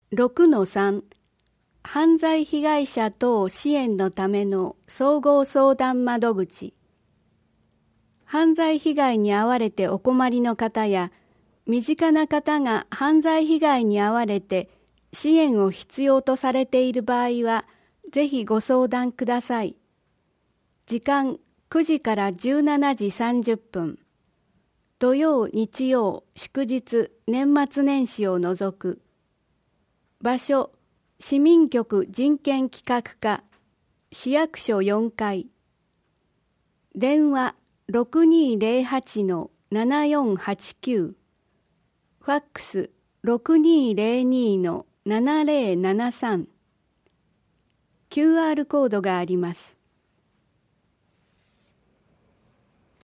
6-3 犯罪被害者等支援のための総合相談窓口。犯罪被害に遭われてお困りの方や、身近な方が犯罪被害に遭われて支援を必要とされている場合は、ぜひご相談ください。時間9時から17時30分。土曜、日曜、祝日、年末年始を除く。場所、市民局人権企画課、市役所4階。電話6208-7489。ファックス6202-7073。QR コードがあります。